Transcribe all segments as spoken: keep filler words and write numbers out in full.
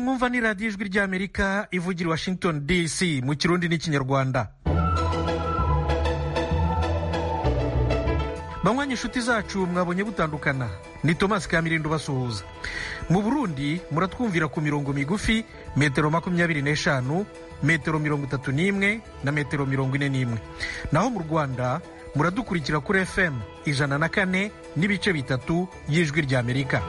mwumva ni radiyo ijwi ry'Amerika ivugira i Washington D C mu kirundi n'ikinyarwanda. Banywanyi inshuti zacu mwabonye butandukana, ni Thomas Kamirindo basuhuza. Mu Burundi muratwumvira ku mirongo migufi metero makumyabiri n'eshanu, metero mirongo itatu n'imwe na metero mirongo ine n'imwe. Naho mu Rwanda muradukurikira kuri F M ijana na kane n'ibice bitatu y'ijwi ry'Amerika.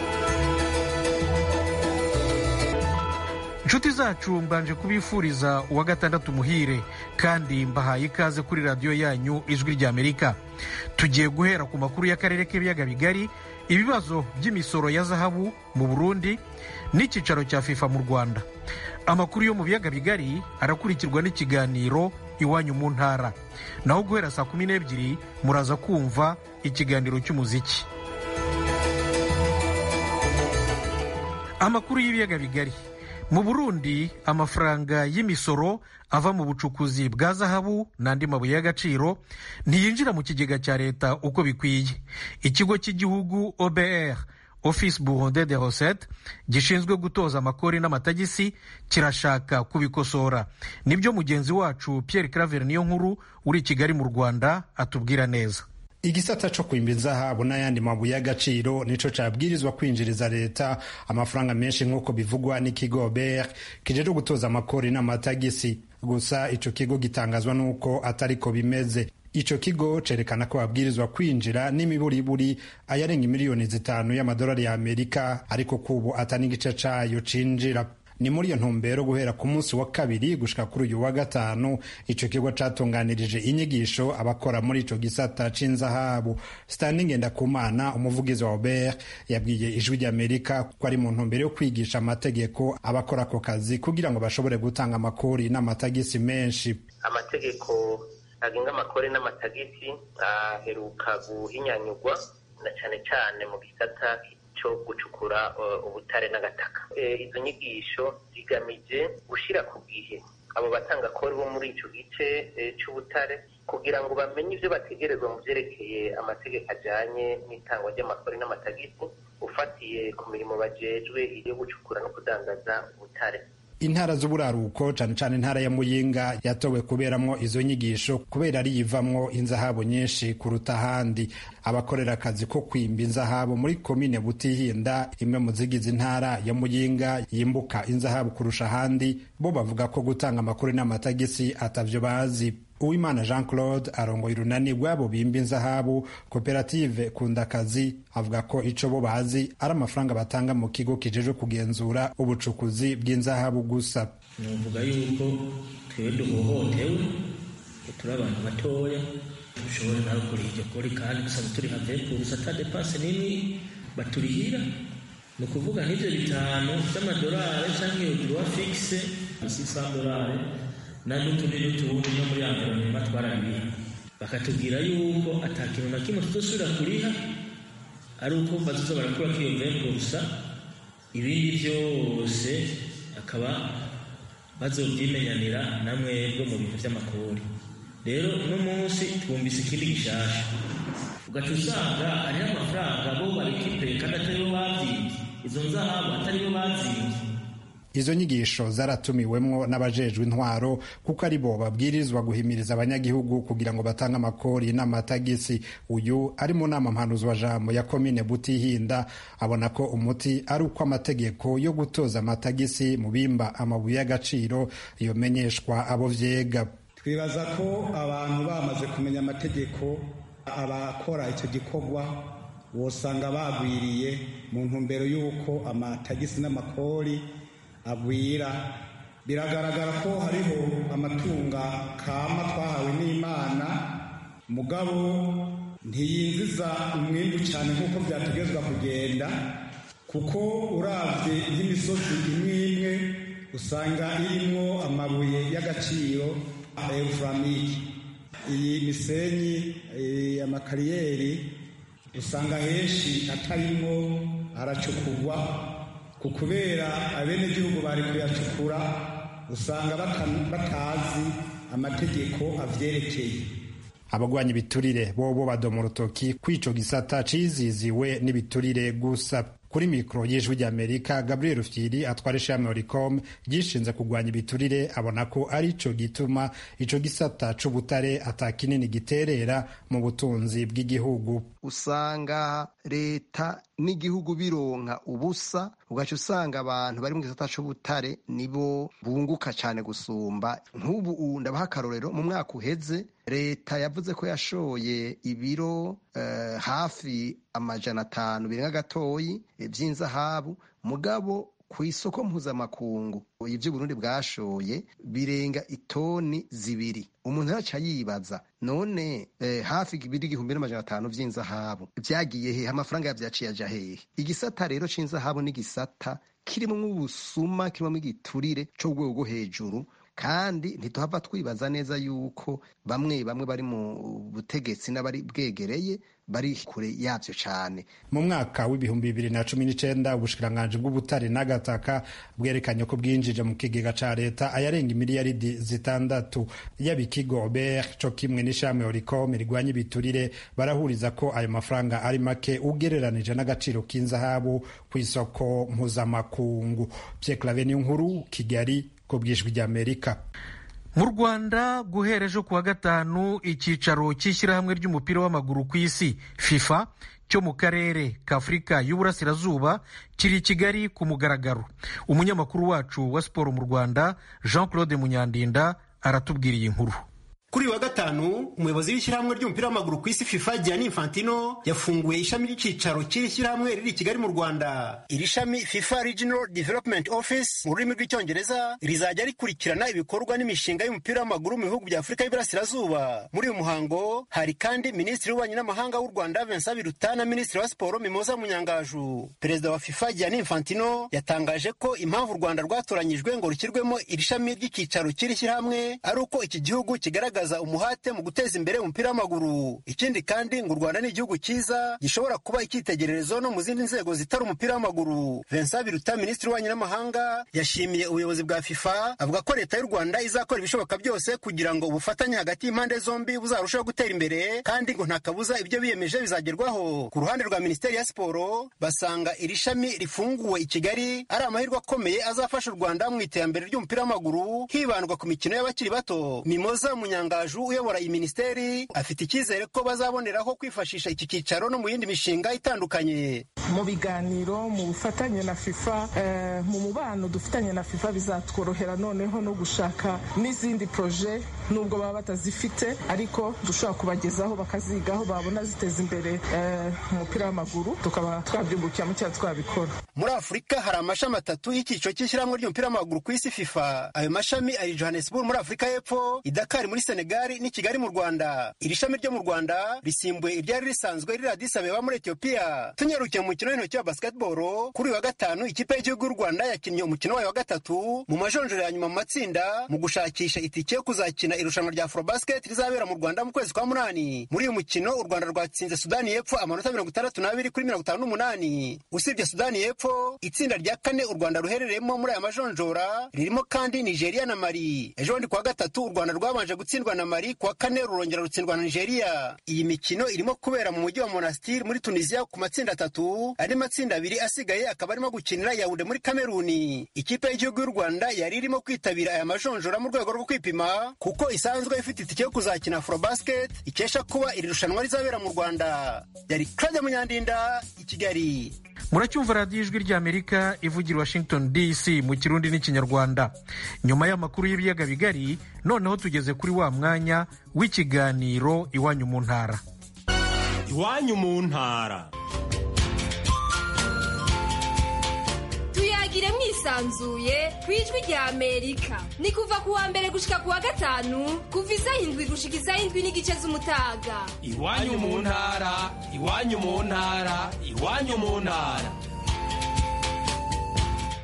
Inshuti zacu mbanje kubifuriza uwa gatandatu muhire kandi mbahaye ikaze kuri radiyo yanyu ijwi ry'Amerika. Tugiye guhera ku makuru y'akarere k'ibiyaga bigari, ibibazo by'imisoro ya zahabu mu Burundi n'ikicaro cya FIFA mu Rwanda. Amakuru yo mu biyaga bigari arakurikirwa n'ikiganiro iwanyu mu ntara. Naho guhera saa kumi n'ebyiri muraza kumva ikiganiro cy'umuziki. Amakuru y'ibiyaga bigari. Mu Burundi amafaranga y'imisoro ava mu bucukuzi bwa zahabu n'andi mabuye y'agaciro ntiyinjira mu kigega cya leta uko bikwiye. Ikigo cy'igihugu O B R, Office Burundais des Recettes, gishinzwe gutoza amakori n'amatagisi kirashaka kubikosora. Nibyo mugenzi wacu Pierre Claver Niyonkuru uri i Kigali mu Rwanda atubwira neza. Igisata co kwimba zahabu n'ayandi mabuye y'agaciro nico cabwirizwa kwinjiriza leta amafaranga menshi nk'uko bivugwa n'ikigo O B R kijeje gutoza amakori n'amatagisi. Gusa ico kigo gitangazwa n'uko atariko bimeze. Ico kigo cerekana ko babwirizwa kwinjira n'imiburiburi ayarenga miliyoni zitanu y'amadolari ya Amerika, ariko kubo atani igice cayo cinjira. Ni muri iyo ntumbero guhera ku munsi wa kabiri gushika kuri uyu wa gatanu ico kigo catunganirije inyigisho abakora muri ico gisata c'inzahabu. Stanley Ngendakumana, umuvugizi wa O B R, yabwiye ijwi ry'Amerika ko ari mu ntumbero yo kwigisha amategeko abakora ako kazi kugira ngo bashobore gutanga amakori n'amatagisi menshi. Amategeko agenga amakori n'amatagisi aheruka guhinyanyurwa na cane cane mu gisata cyo gucukura ubutare n'agataka. Izo nyigisho zigamije gushira ku gihe abo batanga kori bo muri ico gice c'ubutare kugira ngo bamenye ivyo bategerezwa mu vyerekeye amategeko ajanye n'itangwa ry'amakori n'amatagisi ufatiye ku mirimo bajejwe iyo gucukura no kudandaza ubutare. Intara z'uburaruko cane cane intara ya Muyinga yatowe kuberamwo izo nyigisho kubera ari yivamwo inzahabu nyinshi kuruta ahandi. Abakorera akazi ko kwimba inzahabu muri komine Butihinda, imwe mu zigize intara ya Muyinga yimbuka inzahabu kurusha ahandi, bo bavuga ko gutanga amakuru n'amatagisi atavyo bazi. Uwimana Jean Claude arongoye urunani rw'abo bimba inzahabu Koperative Kundakazi avuga ko ico bo bazi ari amafaranga batanga mu kigo kijeje kugenzura ubucukuzi bw'inzahabu gusa. Nuvuga yuko twebwe duhohotewe, turi abantu batoya, dushobora nawe kuri iryo kori kandi gusa turi have kurusa ta depense nini baturihira. Ni ukuvuga n'ivyo bitanu vy'amadolari canke iyo droit fixe six cents dollars na n'utundi n'utundi no muri environnement twarabiha, bakatubwira yuko atakintu na kimwe tuzosubira kuriha, ari uko bazoza barakura k'iyo vingt pourcent, ibindi vyose akaba bazovyimenyanira na mwebwe mu bintu vy'amakori. Rero uno munsi twumvise ikindi gishasha, ugaca usanga hariho amafaranga bo barikipeye kandi atari bo bavyivye, izo nzahabu atari bo bazivye. Izo nyigisho zaratumiwemwo n'abajejwe intwaro kuko ari bo babwirizwa guhimiriza abanyagihugu kugira ngo batange amakori n'amatagisi. Uyu ari mu nama mpanuzwa jambo ya komine Butihinda abona ko umuti ari uko amategeko yo gutoza amatagisi mu bimba amabuye y'agaciro yomenyeshwa abo vyega. Twibaza ko abantu bamaze kumenya amategeko, abakora icyo gikorwa wosanga bagwiriye mu ntumbero y'uko amatagisi n'amakori agwira. Biragaragara ko hariho amatunga kama twahawe n'Imana, mugabo ntiyinjiza umwimbu cyane nk'uko byategezwa kugenda, kuko uravye nk'imisozi imwe imwe usanga irimwo amabuye y'agaciro euramike. Iyi misenyi amakariyeri usanga henshi atarimwo aracukurwa, kukubera abenegihugu bari kuyacukura usanga batazi amategeko avyerekeye. Abagwanya ibiturire bobo badoma urutoki kw'ico gisata ciziziwe n'ibiturire gusa. kuri mikoro y'ijwi ry'Amerika. Gabriel Rufyiri atwara ishami Oricom ryishinze kurwanya ibiturire abona ko ari cyo gituma ico gisata c'ubutare atakinini giterera mu butunzi bw'igihugu. Usanga leta n'igihugu bironka ubusa, ugaca usanga abantu bari mu gisata c'ubutare nibo bunguka cyane gusumba. Nk'ubu ndabaha akarorero, mu mwaka uheze leta yavuze ko yashoye ibiro uh, hafi amajana atanu birenga gatoyi vy'inzahabu, mugabo ku isoko mpuzamakungu ivyo Burundi bwashoye birenga itoni zibiri. Umuntu araca yibaza none eh, hafi ibiri igihumbi n'amajana atanu vy'inzahabu vyagiye he? Amafaranga yavyaciye aja hehe? Igisata rero c'inzahabu ni gisata kirimwo ubusuma, kirimwo igiturire co rwego rwo hejuru, kandi ntituhava twibaza neza yuko bamwe bamwe bari mu butegetsi n'abari bwegereye bari kure yavyo cane. Mu mwaka w'ibihumbi bibiri na cumi n'icenda ubushikiranganji bw'ubutare n'agataka bwerekanye ko bwinjije mu kigega ca leta ayarenga imiliyaridi zitandatu. Yaba ikigo Ober co kimwe n'ishami Oricom rigwanya ibiturire barahuriza ko ayo mafaranga ari make ugereranije n'agaciro k'inzahabu ku isoko mpuzamakungu. Pierre Claver Nkuru, Kigali, ku bw'ijwi ry'Amerika. Mu Rwanda guhera ejo kuwa gatanu icyicaro cy'ishyirahamwe ry'umupira w'amaguru ku isi FIFA cyo mu karere ka Afurika y'Uburasirazuba kiri i Kigali ku mugaragaro. Umunyamakuru wacu wa siporo mu Rwanda Jean Claude Munyandinda aratubwira iyi nkuru. Kuri wa gatanu umuyobozi w'ishyirahamwe ry'umupira w'amaguru ku isi FIFA Gianni Infantino yafunguye ishami ry'icicaro cy'ishyirahamwe riri i Kigali mu Rwanda. Iri shami FIFA Regional Development Office mu rurimi rw'icyongereza rizajya rikurikirana ibikorwa n'imishinga y'umupira w'amaguru mu bihugu bya Afurika y'Iburasirazuba. Muri uyu muhango hari kandi Minisitiri w'Ububanyi n'Amahanga w'u Rwanda Vincent Biruta na Minisitiri wa Siporo Mimoza Munyangaju. Perezida wa FIFA Gianni Infantino yatangaje ko impamvu u Rwanda rwatoranyijwe ngo rushyirwemo iri shami ry'icicaro cy'iri shyirahamwe ari uko iki gihugu kigaragaza umuhate mu guteza imbere umupira w'amaguru. Ikindi kandi ngo u Rwanda ni igihugu cyiza gishobora kuba icyitegererezo no mu zindi nzego zitari umupira w'amaguru. Vincent Biruta, Minisitiri w'Ububanyi n'Amahanga, yashimiye ubuyobozi bwa FIFA avuga ko leta y'u Rwanda izakora ibishoboka byose kugira ngo ubufatanye hagati y'impande zombi buzarushaho gutera imbere, kandi ngo nta kabuza ibyo biyemeje bizagerwaho. Ku ruhande rwa Minisiteri ya Siporo basanga iri shami rifunguwe i Kigali ari amahirwe akomeye azafasha u Rwanda mu iterambere ry'umupira w'amaguru hibandwa ku mikino y'abakiri bato. Mimoza Munyangaju uyobora iyi minisiteri afite icyizere ko bazaboneraho kwifashisha iki cyicaro no mu yindi mishinga itandukanye. Mu biganiro mu bufatanye na FIFA eh, mu mubano dufitanye na FIFA bizatworohera noneho no gushaka n'izindi proje nubwo baba batazifite, ariko dushobora kubagezaho bakazigaho babona ziteza imbere umupira eh, w'amaguru tukaba twabyungukiramo cyangwa twabikora. Muri Afurika hari amashami atatu y'icyiciro cy'ishyirahamwe ry'umupira w'amaguru ku isi FIFA. Ayo mashami ari Johannesburg muri Afurika y'Epfo, i Dakar muri Senegal ni Kigali mu Rwanda. Iri shami ryo mu Rwanda risimbuye iryari risanzwe riri Addis Abeba muri Ethiopia. Tunyarukiye mu mukino w'intoki wa basketball, kuri wa gatanu ikipe y'igihugu y'u Rwanda yakinnye umukino wayo wa gatatu mu majonjoro ya nyuma mu matsinda mu gushakisha itike yo kuzakina irushanwa rya Afrobasket rizabera mu Rwanda mu kwezi kwa munani. Muri uyu mukino u Rwanda rwatsinze Sudani y'Epfo amanota mirongo itandatu n'abiri kuri mirongo itanu n'umunani. Usibye Sudani y'Epfo, itsinda rya kane u Rwanda ruherereyemo muri aya majonjora ririmo kandi Nigeria na Mali. Ejo bundi kuwa gatatu u Rwanda rwabanje gutsindwa na Mali, kuwa kane rurongera rutsindwa na Nigeria. Iyi mikino irimo kubera mu mujyi wa Monastir muri Tunisia ku matsinda atatu, andi matsinda abiri asigaye akaba arimo gukinira Yaounde muri Kameruni. Ikipe y'igihugu y'u Rwanda yari irimo kwitabira aya majonjora mu rwego rwo kwipima kuko isanzwe ifite itike yo kuzakina Afrobasket ikesha kuba iri rushanwa rizabera mu Rwanda. Yari Claude Munyandinda, i Kigali. Muracyumva radiyo ijwi ry'Amerika ivugira Washington D C mu Kirundi n'Ikinyarwanda. Nyuma y'amakuru y'ibiyaga bigari, noneho tugeze kuri wa mwanya w'ikiganiro Iwanyu mu Ntara. Iwanyu mu Ntara. Tuyagire mwisanzuye ku ijwi ry'Amerika. Ni kuva ku wa mbere gushika ku wa gatanu, kuva isaha indwi gushika isaha indwi n'igice z'umutaga. Iwanyu mu Ntara, Iwanyu mu Ntara, Iwanyu mu Ntara.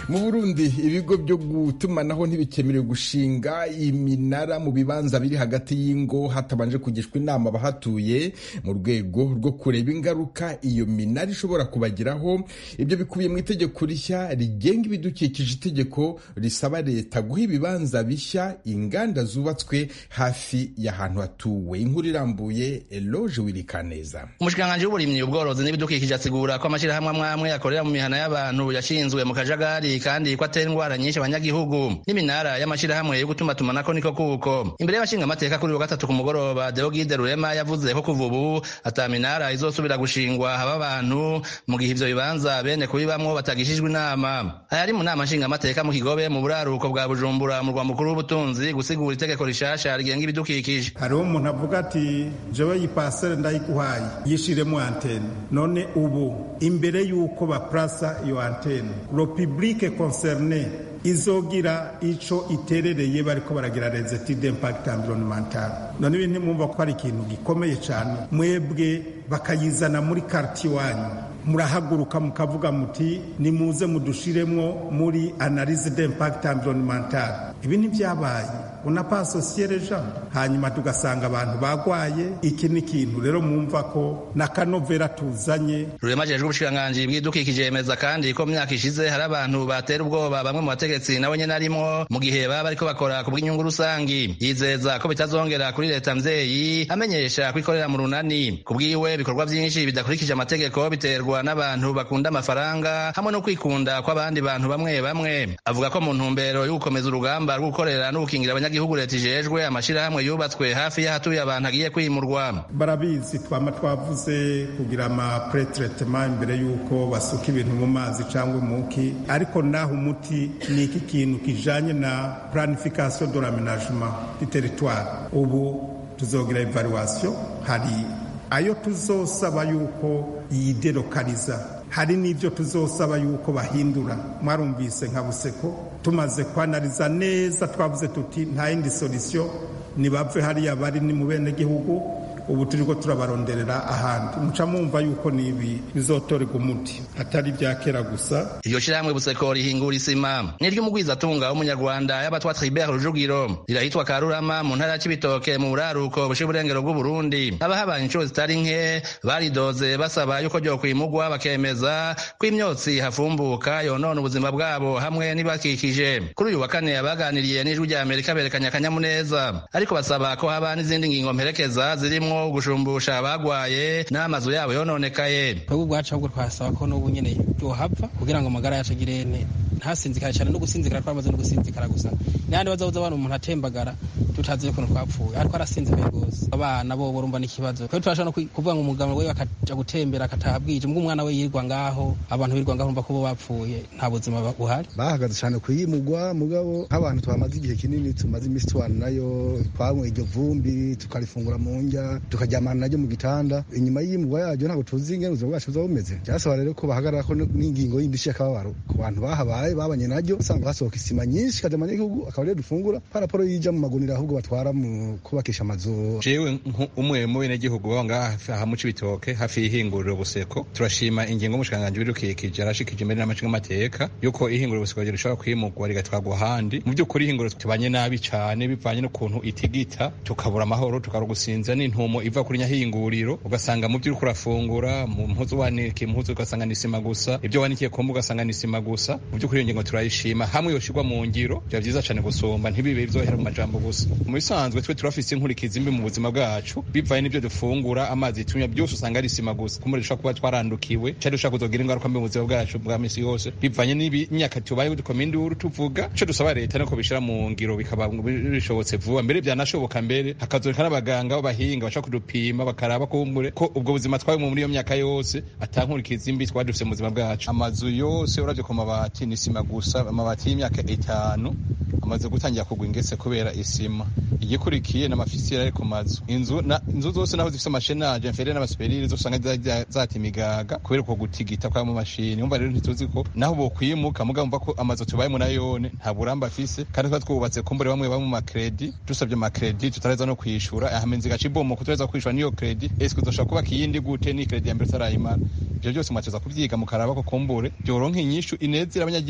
mu Burundi ibigo byo gutumanaho ntibikemerewe gushinga iminara mu bibanza biri hagati y'ingo hatabanje kugishwa inama abahatuye mu rwego rwo kureba ingaruka iyo minara ishobora kubagiraho. Ibyo bikubiye mu itegeko rishya rigenga ibidukikije, itegeko risaba leta guha ibibanza bishya inganda zubatswe hafi y'ahantu hatuwe. Inkuru irambuye Eloge Wirikaneza. Umushikiranganji w'uburimyi, ubworozi n'ibidukikije asigura ko amashirahamwe amwe amwe akorera mu mihana y'abantu yashinzwe mu kajagari kandi ko atera indwara nyinshi abanyagihugu. N'iminara y'amashirahamwe yo gutuma tumanako niko kuko. Imbere y'abashinga amateka kuri wa gatatu ku mugoroba, Deogide Rurema yavuze ko kuva ubu ata minara izosubira gushingwa haba abantu mu gihe ivyo bibanza bene kubibamwo batagishijwe inama. Ayari mu nama nshinga amateka mu Kigobe mu buraruko bwa Bujumbura mu rwa mukuru w'ubutunzi gusigura itegeko rishasha rigenga ibidukikije. Hariho umuntu avuga ati jewe iyi parcelle ndayiguhaye yishiremo antenne, none ubu imbere y'uko baprasa iyo antenne le public concerné izogira ico iterereye bariko baragira les études d'impact environnemental. None ibintu mwumva ko ari ikintu gikomeye cyane, mwebwe bakayizana muri quartier wanyu murahaguruka mukavuga muti nimuze mudushiremwo muri analyse d'impact environnemental. Ibi ntibyabaye, una pas associer les gens, hanyuma tugasanga abantu bagwaye. Iki ni kintu rero mwumva ko nakanovera tuzanye. Rurema ajejwe ubushikiranganji bw'ibidukikije yemeza kandi ko myaka ishize hari abantu batera ubwoba bamwe mu bategetsi nawe nyene arimo mu gihe baba bariko bakora ku bw'inyungu rusangi. Yizeza ko bitazongera kuri leta mvyeyi, amenyesha kwikorera mu runani. Kubwiwe bikorwa vyinshi bidakurikije amategeko biterwa n'abantu bakunda amafaranga hamwe no kwikunda kw'abandi bantu bamwe bamwe. Avuga ko mu ntumbero yo gukomeza urugamba rwo gukorera no gukingira abanyagihugu leta ijejwe amashirahamwe yubatswe hafi y'ahatuye abantu agiye kwimurwa. Barabizi twama twavuze kugira ama pre-traitement imbere yuko basuka ibintu mu mazi cyangwa muki, ariko naho umuti ni iki kintu kijanye na planification de l'aménagement du territoire. Ubu tuzogira evaluation, hari ayo tuzosaba yuko yidelokaliza, hari n'ibyo tuzosaba yuko bahindura. Mwarumvise nka Buseko tumaze kwanaliza neza twavuze tuti nta yindi solution, nibave hariya bari ni mu bene gihugu. Ubu turiko turabaronderera ahandi, muca mumva yuko nibi bizotorega umuti atari bya kera gusa. Iryo shiramwe Buseko rihingura isima niryo mugwiza tunga w'umunyarwanda y'abatwa Tribert Rujugiro rirahitwa Karurama mu ntara y'Ibitoke mu buraruko bushe burengero bw'u Burundi. Abahabanye inshuro zitari nke baridoze basaba yuko ryo kwimugwa, bakemeza ko imyotsi hafumbuka yonona ubuzima bwabo hamwe nibakikije. Kuri uyu wa kane abaganiriye n'ijwi rya Amerika berekanya akanyamuneza, ariko basaba ko haba n'izindi ngingo mperekeza zirimo gushumbusha abagwaye n'amazu yabo yononekaye. Twebwe ubwacu ahubwo twasaba ko n'ubu nyene yohava kugira ngo amagara yacu agire ntasinzikara cyane, no gusinzikara twamaze no gusinzikara gusa. N'andi bazabuza abantu umuntu atembagara tutazi ukuntu twapfuye, ariko arasinzikaye gose. Abana bo borumva n'ikibazo, twe turashaka no kuvuga ngo umugabo we akaja gutembera akataha bwije, mbwo umwana we yirirwa ngaho, abantu birirwa ngaho urumva ko bo bapfuye, nta buzima buhari. Bahagaze cyane kuyimugwa, mugabo nk'abantu twamaze igihe kinini, tumaze imisi twana nayo, twanywe iryo vumbi tukarifungura mu njya tukaryamana naryo mu gitanda. Inyuma y'imugwa yaryo ntabwo tuzi ingene ubuzima bwacu buza bumeze. Byasaba rero ko bahagarara ko n'ingingo y'indishyi y'akababaro ku bantu bahabaye babanye naryo, usanga hasohoka isima nyinshi kaja mu gihugu, akaba rero dufungura paraporo yija mu magunira ahubwo batwara mu kubakisha amazu. Jewe umwe mu bene gihugu baba ngaha aha mu Cibitoke hafi y'ihinguriro Buseko, turashima ingingo y'umushikiranganji w'ibidukikije yarashikije imbere n'amacinga amateka yuko ihinguriro Buseko rishobora kwimugwa rigatwarwa ahandi. Mu by'ukuri ihinguriro tubanye nabi cane bivanye n'ukuntu itigita, tukabura amahoro, tukarugusinza n'intumo iva kuri nyahinguriro, ugasanga mu byo uriko urafungura mu mpuzu wanike impuzu ugasanga nisima gusa, ibyo wanikiye kumbu ugasanga nisima gusa. Mu by'ukuri iyo ngingo turayishima, hamwe yoshirwa mu ngiro bya byiza cyane gusumba, ntibibe bizohera mu majambo gusa. Mu bisanzwe twe turafise inkurikizi mbi mu buzima bwacu bivaye n'ibyo dufungura, amazi tunywa byose usanga ari isima gusa. Kumuri dushaka kuba twarandukiwe cyari dushaka kuzogira ingaruka mbi mu buzima bwacu bwa misi yose bivanye n'imyaka tubaye dukoma induru tuvuga. Cyo dusaba leta nako bishira mu ngiro bikaba bishobotse vuba, mbere byanashoboka mbere hakazoreka n'abaganga b'abahinga bashaka kudupima bakaraba kumbure ko ubwo buzima twawe muri iyo myaka yose atankurikizi mbi twadufise mu buzima bwacu. Amazu yose uravye ku mabati ni isima gusa, amabati y'imyaka itanu amaze gutangira kugwa ingese kubera isima. Igikurikiye n'amafisira ari ku mazu, inzu na inzu zose naho zifise amashenaje inferieur n'abasuperiere zosanga zatimigaga kubera ko gutigita kwa mu mashini. Umva rero ntituzi ko naho bo kwimuka muga umva ko amazu tubaye mu nayone nta buramba afise, kandi twa twubatse kumbure bamwe bamwe mu makredi, dusabye makredi tutareza no kwishura, ahamenzi gacibomo kutareza kwishura niyo kredi, eske uzoshaka kuba kiyindi gute ni kredi ya mbere tarayimana. Ibyo byose mwateza kubyiga mukaraba ko kumbure byoronka inyishu inezira abanyagihugu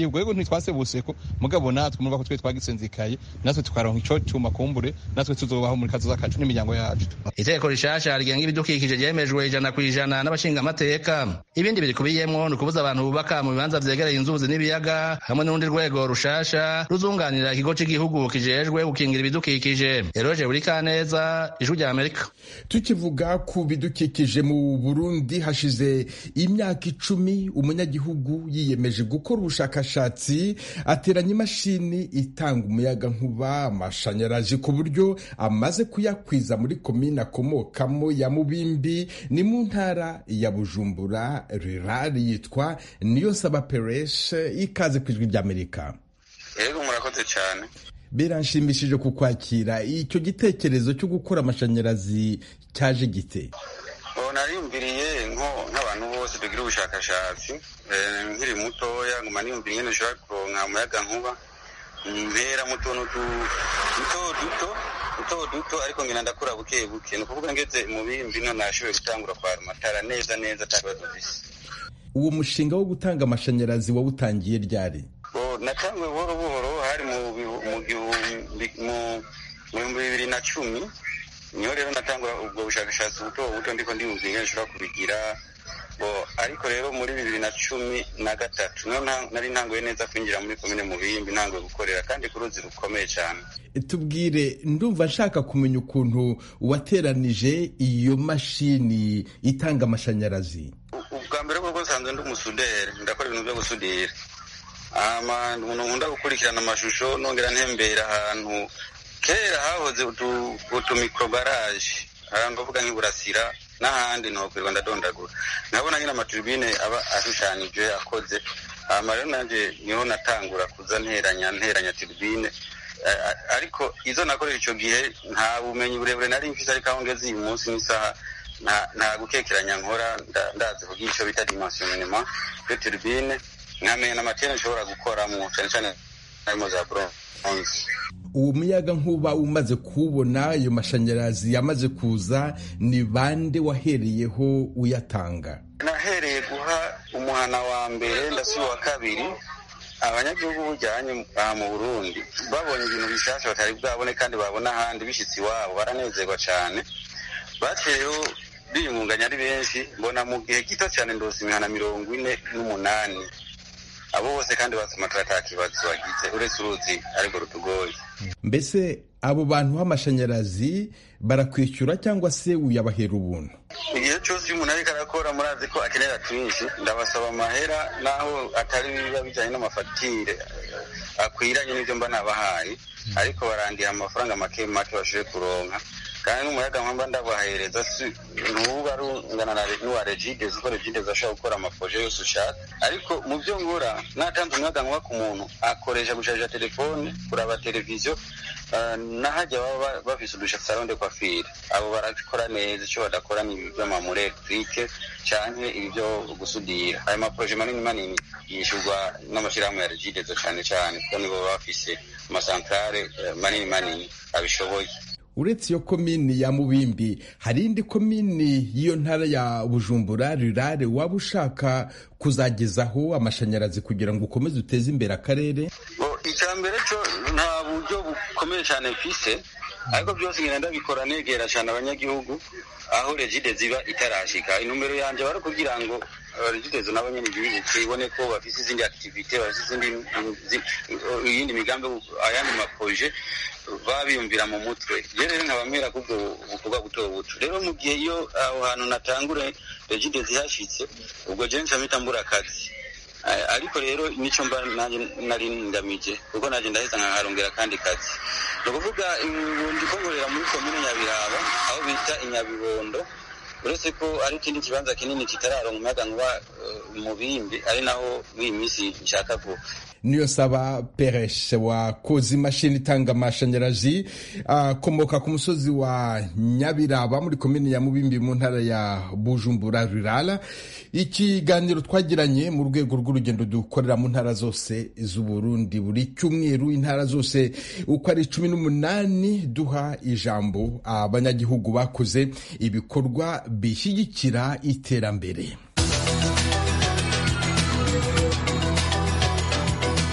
abanyagihugu yego ntitwasebuse ko mugabo natwe murumva ko twe twagisenzikaye natwe tukaronka ico cuma kumbure natwe tuzobaho muri kazoza kacu n'imiryango yacu. Iteko rishasha rigenga ibidukikije ryemejwe ijana ku ijana n'abashinga amateka. Ibindi birikubiyemwo ni ukubuza abantu bubaka mu bibanza vyegereye inzuzi n'ibiyaga hamwe n'urundi rwego rushasha ruzunganira ikigo c'igihugu kijejwe gukingira ibidukikije. Eroje Burikaneza, Ijwi rya Amerika. Tukivuga ku bidukikije mu Burundi hashize imyaka icumi umunyagihugu yiyemeje gukora ubushakashatsi ateranya imashini itanga umuyaga nkuba amashanyarazi ku buryo amaze kuyakwiza muri komine akomokamo ya Mubimbi ni mu ntara ya Bujumbura rurari yitwa Niyonsaba Pereshe. Ikaze ku Ijwi rya Amerika. Yego murakoze cyane. Biranshimishije kukwakira. Icyo gitekerezo cyo gukora amashanyarazi cyaje gite? Nariyumviriye nk'abantu bose tugira ubushakashatsi nkiri mutoya nguma niyumvira ingene ushobora kuronka umuyaga nkuba mpera mu tuntu duto duto duto duto ariko ngenda ndakura buke buke ni ukuvuga ngeze mu Bimbi none nashoboye gutangura kwara amatara neza neza atakibazo mfise. Uwo mushinga wo gutanga amashanyarazi wawutangiye ryari? Natanguye buhoro buhoro hari mu bihumbi bibiri na cumi niho rero natangura ubwo bushakashatsi buto buto ndiko ndiyumvira ingene nshobora kubigira bo ariko rero muri bibiri na cumi na gatatu niho nari ntanguye neza kwinjira muri komine Mubimbi ntanguye gukorera kandi ku ruzi rukomeye cyane. Tubwire, ndumva nshaka kumenya ukuntu wateranije iyo mashini itanga amashanyarazi. Ubwa mbere bwo nsanzwe ndi umusuderi ndakora ibintu byo gusudira ama umuntu nkunda gukurikirana amashusho nongera ntembera ahantu kera hahoze utu microgarage ahantu uvuga nk'iburasira n'ahandi ntokwirwa ndadondagura nkabona nyine amaturbine aba ashushanije akoze ama rero nanje niho natangura kuza nteranya nteranya turbine ariko izo nakoresha ico gihe nta bumenyi burebure nari mfise ariko aho ngeze uyu munsi n'isaha nta gukekeranya nkora ndazi kugira ico bita dimensionnement de turbine nkamenya n'amatene nshobora gukoramo cyane cyane harimo za bronze. Uwo muyaga nkuba umaze kubona ayo mashanyarazi yamaze kuza ni bande wahereyeho uyatanga? Nahereye guha umuhana wa mbere ndasi wa kabiri abanyagihugu bujyanye mu Burundi babonye ibintu bishasha batari bwabone kandi babona ahandi bishitsi wabo baranezerwa cyane bateyo biyungunganya ari benshi mbona mu gihe gito cyane ndose imihana mirongo ine n'umunani abo bose kandi basoma tatakibazo bagize uretse uruzi ariko rutugoye. Mbese abo bantu b'amashanyarazi barakwishyura cyangwa se uyabahera ubuntu? Igihe cyose umuntu ariko arakora murazi ko akenera twinshi ndabasaba amahera naho atari biba bijyanye n'amafatire akwiranye n'ibyo mba nabahaye ariko barandiha amafaranga make make bashoboye kuronka kandi n'umuyaga nkuba ndabahereza ntuba rungana n'uwa Regides uko Regides ashobora gukora amaproje yose ushaka ariko mu byo ngora natanze umuyaga nkuba ku muntu akoresha gusharija telefone kuraba televiziyo nahajya baba bafise udushaka de coiffure abo barakora neza icyo badakora ni iby'amamure electrique canke ibyo gusudira ayo maproje manini manini yishurwa n'amashirahamwe ya Regides cyane cyane kuko nibo bafise amasantrale manini manini abishoboye. Uretse iyo komini ya Mubimbi hari indi komini y'iyo ntara ya Bujumbura rurare waba ushaka kuzagezaho amashanyarazi kugira ngo ukomeze uteze imbere akarere? Icya mbere cyo nta buryo bukomeye cyane mfise ariko byose ngenda bikora negera cyane abanyagihugu aho Regides ziba itarashika. Inumero yanje bari kugira ngo Regides nabo nyene ibone ko bafise izindi activité bafise izindi iyindi migambi ayandi maproje babiyumvira mu mutwe rero nkabamera kubwo bukuba buto buto rero mu gihe iyo aho hantu natangure Regides zihashitse ubwo je ncamita mbura akazi ariko rero nico mba nari ndamije kuko naje ndaheza nkaharongera kandi kazi no kuvuga ndikongorera muri komune Nyabiraba aho bita Inyabibondo uretse ko ari ikindi kibanza kinini kitararonka umuyaga nkuba mu Bimbi ari naho iyi minsi nshaka ko. Niyonsaba Pereshe wakoze imashini itanga amashanyarazi akomoka ku musozi wa Nyabiraba muri komini ya Mubimbi mu ntara ya Bujumbura rurala. Ikiganiro twagiranye mu rwego rw'urugendo dukorera mu ntara zose z'u Burundi buri cyumweru intara zose uko ari cumi n'umunani duha ijambo abanyagihugu bakoze ibikorwa bishyigikira iterambere.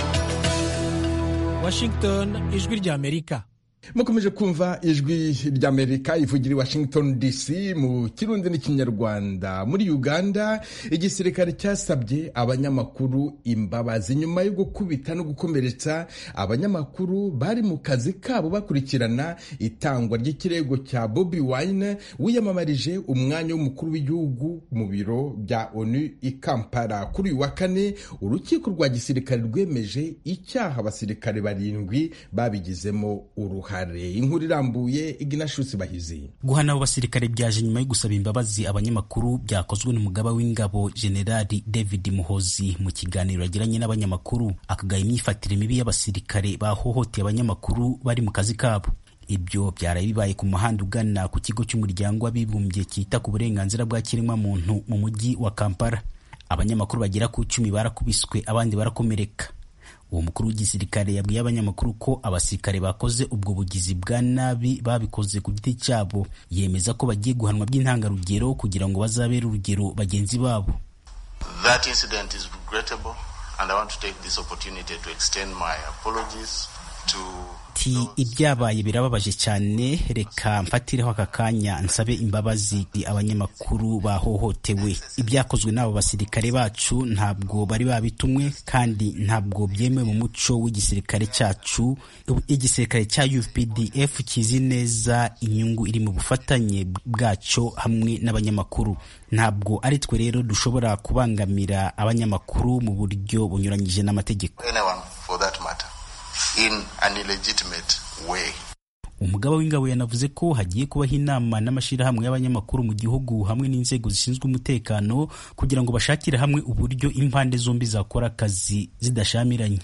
Washington, ijwi ry'Amerika. mukomeje kumva ijwi ry'Amerika ivugira i Washington D C mu kirundi n'ikinyarwanda. Muri Uganda igisirikare cyasabye abanyamakuru imbabazi nyuma yo gukubita no gukomeretsa abanyamakuru bari mu kazi kabo bakurikirana itangwa ry'ikirego cya Bobi Wine wiyamamarije umwanya w'umukuru w'igihugu mu biro bya ONU i Kampala. Kuri uyu wa kane urukiko rwa gisirikare rwemeje icyaha abasirikare barindwi babigizemo uruhare. Inkuru irambuye Ignatius Bahizi. Guhana abo basirikare byaje nyuma yo gusaba imbabazi abanyamakuru byakozwe n'umugaba w'ingabo Generali David Muhozi mu kiganiro yagiranye n'abanyamakuru, akagaya imyifatire mibi y'abasirikare bahohoteye abanyamakuru bari mu kazi kabo. Ibyo byaraye bibaye ku muhanda ugana ku kigo cy'umuryango w'abibumbye cyita ku burenganzira bwa kiremwa muntu mu mujyi wa Kampala. Abanyamakuru bagera ku icumi barakubiswe, abandi barakomereka. Uwo mukuru w'igisirikare yabwiye abanyamakuru ko abasirikare bakoze ubwo bugizi bwa nabi babikoze ku giti cyabo. Yemeza ko bagiye guhanwa by'intangarugero kugira ngo bazabere urugero bagenzi babo. That incident is regrettable and I want to take this opportunity to extend my apologies to Ti ibyabaye birababaje cyane, reka mfatireho aka kanya nsabe imbabazi abanyamakuru bahohotewe. Ibyakozwe n'abo basirikare bacu ntabwo bari babitumwe kandi ntabwo byemewe mu muco w'igisirikare cyacu. Igisirikare cya U P D F kizi neza inyungu iri mu bufatanye bwacyo hamwe n'abanyamakuru. Ntabwo ari twe rero dushobora kubangamira abanyamakuru mu buryo bunyuranyije n'amategeko. Anyone for that matter. In an illegitimate way. Umugaba w'ingabo yanavuze ko hagiye kubaho inama n'amashirahamwe y'abanyamakuru mu gihugu hamwe n'inzego zishinzwe umutekano kugira ngo bashakire hamwe uburyo impande zombi zakora akazi zidashamiranye.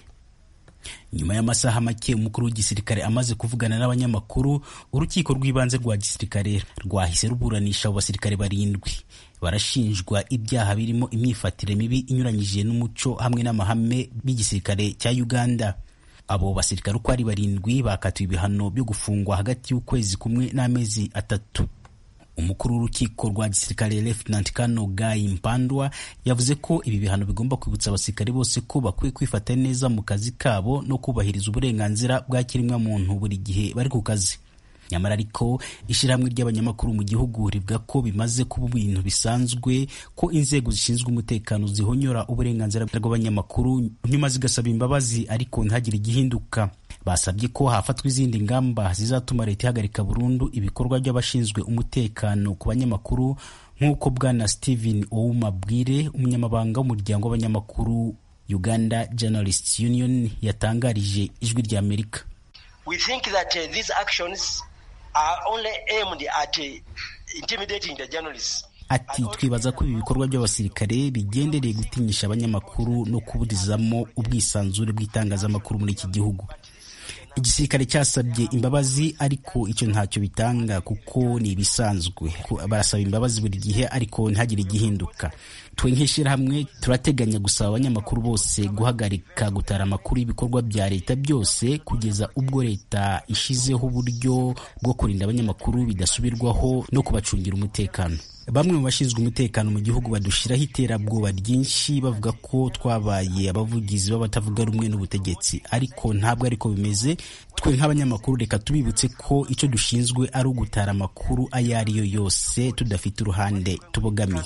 Nyuma y'amasaha make umukuru w'igisirikare amaze kuvugana n'abanyamakuru, urukiko rw'ibanze rwa gisirikare rwahise ruburanisha abo basirikare barindwi. Barashinjwa ibyaha birimo imyifatire mibi inyuranyije n'umuco hamwe n'amahame b'igisirikare cya Uganda. Abo basirikare uko ari barindwi bakatiwe ibihano byo gufungwa hagati y'ukwezi kumwe n'amezi atatu. Umukuru w'urukiko rwa gisirikare Lieutenant Colonel Guy Mpandwa yavuze ko ibi bihano bigomba kwibutsa abasirikare bose ko bakwiye kwifata neza mu kazi kabo no kubahiriza uburenganzira bwa kiremwa muntu buri gihe bari ku kazi. Nyamara ariko ishyirahamwe ry'abanyamakuru mu gihugu rivuga ko bimaze kuba ibintu bisanzwe ko inzego zishinzwe umutekano zihonyora uburenganzira bw'abanyamakuru nyuma zigasaba imbabazi ariko ntihagire igihinduka. Basabye ko hafatwa izindi ngamba zizatuma leta ihagarika burundu ibikorwa by'abashinzwe umutekano ku banyamakuru, nk'uko bwana Stephen Ouma Bwire umunyamabanga w'umuryango w'abanyamakuru Uganda Journalists Union yatangarije ijwi ry'Amerika. We think that uh, these actions are only aimed at uh, intimidating the journalists. Ati twibaza ko ibi bikorwa by'abasirikare bigendereye gutinyisha abanyamakuru no kuburizamo ubwisanzure bw'itangazamakuru muri iki gihugu. Igisirikare cyasabye imbabazi ariko icyo ntacyo bitanga kuko ni ibisanzwe. Barasaba imbabazi buri gihe ariko ntihagire igihinduka. Twe nk'ishyirahamwe turateganya gusaba abanyamakuru bose guhagarika gutara amakuru y'ibikorwa bya leta byose kugeza ubwo leta ishizeho uburyo bwo kurinda abanyamakuru bidasubirwaho no kubacungira umutekano. Bamwe mu bashinzwe umutekano mu gihugu badushiraho iterabwoba ryinshi bavuga ko twabaye abavugizi b'abatavuga rumwe n'ubutegetsi, ariko ntabwo ariko bimeze. Twe nk'abanyamakuru reka tubibutse ko icyo dushinzwe ari ugutara amakuru ayo ari yo yose tudafite uruhande tubogamiye.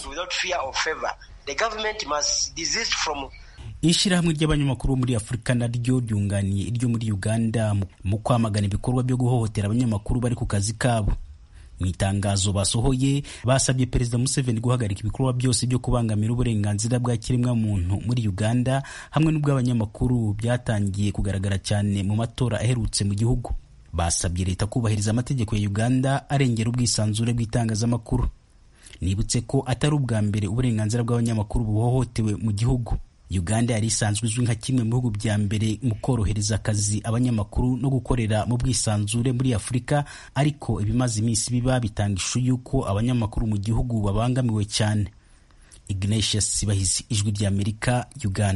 Ishyirahamwe ry'abanyamakuru muri Afurika naryo ryunganiye iryo muri Uganda mu kwamagana ibikorwa byo guhohotera abanyamakuru bari ku kazi kabo. Mu itangazo basohoye basabye Perezida Museveni guhagarika ibikorwa byose byo kubangamira uburenganzira bwa kiremwa muntu muri Uganda hamwe n'ubw'abanyamakuru byatangiye kugaragara cyane mu matora aherutse mu gihugu. Basabye leta kubahiriza amategeko ya Uganda arengera ubwisanzure bw'itangazamakuru. Nibutse ko atari ubwa mbere uburenganzira bw'abanyamakuru buhohotewe mu gihugu. Uganda yari isanzwe izwi nka kimwe mu bihugu bya mbere mu korohereza akazi abanyamakuru no gukorera mu bwisanzure muri Afurika, ariko ibimaze iminsi biba bitanga ishu y'uko abanyamakuru mu gihugu babangamiwe cyane. Ignatius Bahizi, ijwi ry'Amerika, Uganda.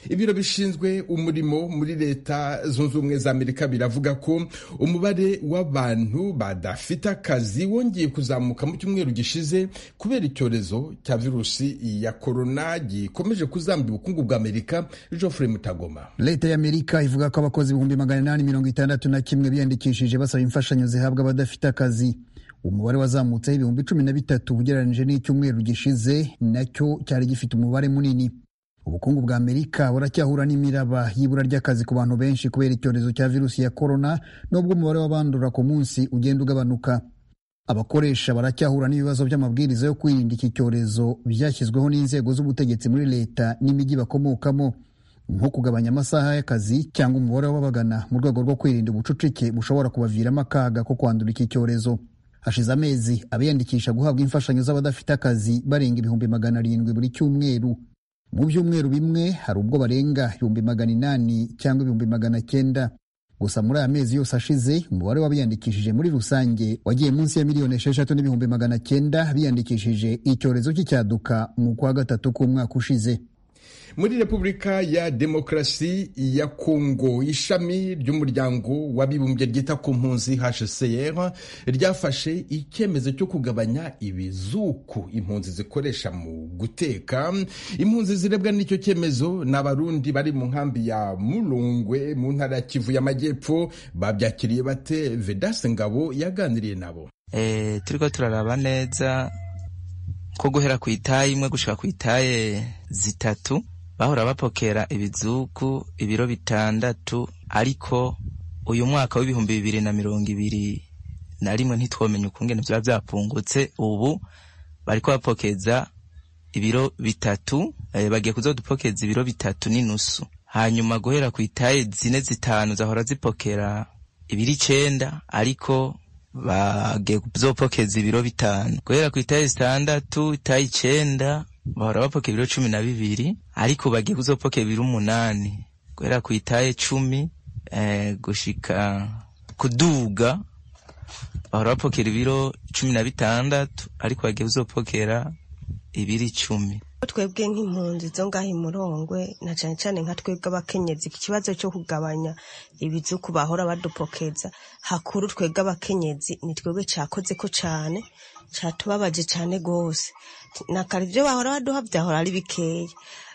ibiro bishinzwe umurimo muri leta zunze ubumwe za Amerika biravuga ko umubare w'abantu badafite akazi wongeye kuzamuka mu cyumweru gishize kubera icyorezo cya virusi ya korona gikomeje kuzamba ubukungu bwa Amerika. Geoffrey Mutagoma. Leta ya Amerika ivuga ko abakozi ibihumbi magana inani mirongo itandatu na kimwe biyandikishije basaba imfashanyo zihabwa abadafite akazi. Umubare wazamutseho ibihumbi cumi na bitatu ugereranije n'icyumweru gishize nacyo cyari gifite umubare munini. Ubukungu bwa Amerika buracyahura n'imiraba y'ibura ry'akazi ku bantu benshi kubera icyorezo cya virusi ya korona, nubwo umubare w'abandura ku munsi ugenda ugabanuka. Abakoresha baracyahura n'ibibazo by'amabwiriza yo kwirinda iki cyorezo byashyizweho n'inzego z'ubutegetsi muri leta n'imijyi bakomokamo, nko kugabanya amasaha y'akazi cyangwa umubare w'ababagana mu rwego rwo kwirinda ubucucike bushobora kubaviramo akaga ko kwandura iki cyorezo. Hashize amezi abiyandikisha guhabwa imfashanyo z'abadafite akazi barenga ibihumbi magana arindwi buri cyumweru. Mu byumweru bimwe hari ubwo barenga ibihumbi magana inani cyangwa ibihumbi magana cyenda. Gusa muri aya mezi yose ashize umubare w'abiyandikishije muri rusange wagiye munsi ya miliyoni esheshatu n'ibihumbi magana cyenda biyandikishije icyorezo cy'icyaduka mu kwa gatatu k'umwaka ushize. Muri Repubulika ya Demokarasi ya Kongo, ishami ry'umuryango w'abibumbye ryita ku mpunzi H C R ryafashe icyemezo cyo kugabanya ibizuku impunzi zikoresha mu guteka. Impunzi zirebwa n'icyo cyemezo n'abarundi bari mu nkambi ya Mulongwe mu ntara ya Kivu y'Amajyepfo. Babyakiriye bate? Vedaste Ngabo yaganiriye nabo. Eh, turiko turaraba neza ko guhera ku itaye imwe gushika ku itaye zitatu bahora bapokera ibizuku ibiro bitandatu, ariko uyu mwaka w'ibihumbi bibiri na mirongo ibiri na rimwe ntitwomenya ukungene vya vyapungutse. Ubu bariko bapokeza ibiro bitatu, eh, bagiye kuzodupokeza ibiro bitatu n'inusu. Hanyuma guhera ku itaye zine zitanu zahora zipokera ibiri icenda, ariko bagiye kuzopokeza ibiro bitanu. Guhera ku itaye zitandatu, itaye icenda bahora bapokera ibiro cumi na bibiri, ariko bagiye kuzopokera ibiro umunani. Guhera ku itaye cumi eh, gushika kuduga bahora bapokera ibiro cumi na bitandatu, ariko bagiye kuzopokera ibiri icumi. Twebwe nk'impunzi zo ngaho i Murongwe na cane cane nka twebwe abakenyezi, ikibazo cyo kugabanya ibizuku bahora badupokeza hakuru twebwe abakenyezi ni twebwe cyakoze ko cane, cyatubabaje cane gose. Nakari byo bahora baduha byahora ari bikeya,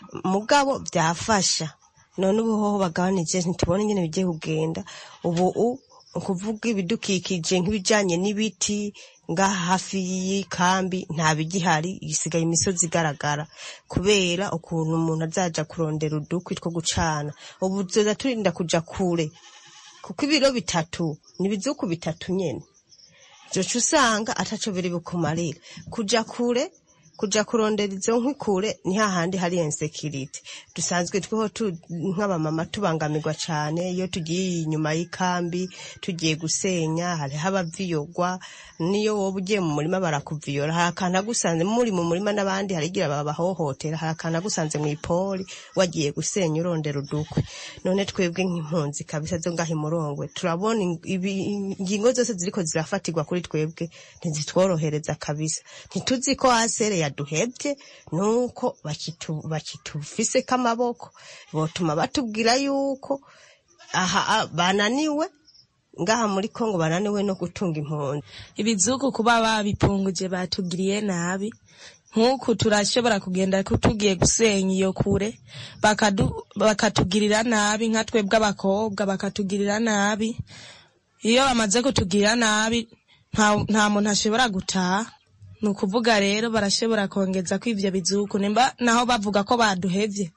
mugabo byafasha. None ubu ho bagabanije ntitubone nyene bigiye kugenda. Ubu ukuvuga ibidukikije nk'ibijanye n'ibiti ngaha hafi y'ikambi nta bigihari, isigaye imisozi igaragara kubera ukuntu umuntu azaja kurondera udukwi two gucana. Ubu tuza turinda kuja kure kuko ibiro bitatu nibizuku bitatu nyene, jocu usanga ataco biri bukumarira. Kuja kure kuja kurondera izo nkwi kure ni hahandi hari insecurity. Dusanzwe tweho nk'abamama tubangamirwa cane iyo tugiye inyuma y'ikambi tugiye gusenya, hari habaviyogwa. Niyo wowe ugiye mu murima barakuviyora, harakana gusanze muri mu murima n'abandi harigira babahohotera, harakana gusanze mu ipoli wagiye gusenya urondera udukwe. None twebwe nk'impunzi kabisa zo ngaho i Murongwe turabona ingingo zose ziriko zirafatirwa kuri twebwe ntizitworohereza kabisa. Ntituzi ko asere yaduhebye nuko bakitu bakitufise kamaboko, botuma batubwira yuko aha bananiwe ngaha muri Kongo, bananiwe no gutunga impunzi. Ibizuku kuba babipunguje batugiriye nabi, nkuko turashobora kugenda kutugiye gusenya iyo kure bakadu bakatugirira nabi, nka twebwe abakobwa bakatugirira nabi. Iyo bamaze kutugirira nabi nta nta muntu ashobora gutaha. Nukuvuga rero barashobora kongeza ko ivyo bizuku, nimba naho bavuga ko baduhevye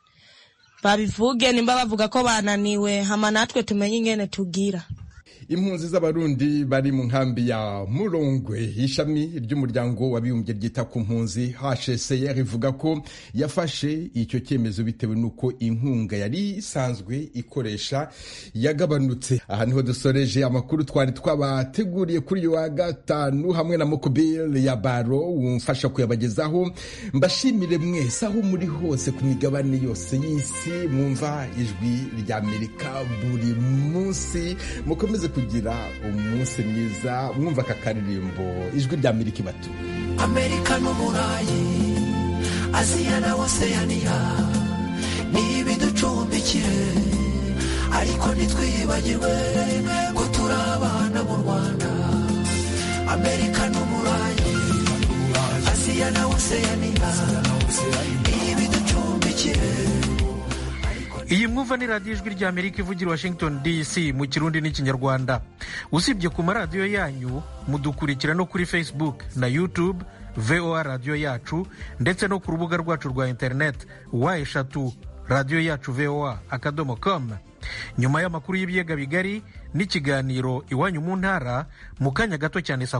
babivuge, nimba bavuga ko bananiwe hama natwe tumenye ingene tugira. Impunzi z'abarundi bari mu nkambi ya Mulongwe, ishami ry'umuryango w'abibumbye ryita ku mpunzi H C R ivuga ko yafashe icyo cyemezo bitewe nuko inkunga yari isanzwe ikoresha yagabanutse. Aha niho dusoreje amakuru twari twabateguriye kuri uyu wa gatanu hamwe na Mokobile ya Baro umfasha kuyabagezaho. Mbashimire mwese aho muri hose ku migabane yose y'isi mwumva ijwi rya Amerika buri munsi. Mukomeze kugira umunsi mwiza mwumva aka karirimbo ijwi rya Amerika ibatu. Amerika n'Uburayi, Aziya na Oceania, n'ibiducumbikire ariko ntitwibagirwe ko turi abana mu Rwanda Amerika n'Uburayi Aziya na Oceania n'ibiducumbikire. Iyi mwumva ni radiyo ijwi rya Amerika ivugira Washington D C mu Kirundi n'Ikinyarwanda. Usibye ku maradiyo yanyu mudukurikira no kuri Facebook na YouTube V O A radiyo yacu ndetse no ku rubuga rwacu rwa internet wa eshatu radiyo yacu V O A akadomo com. Nyuma y'amakuru y'ibiyaga bigari n'ikiganiro iwanyu mu ntara mu kanya gato cyane saa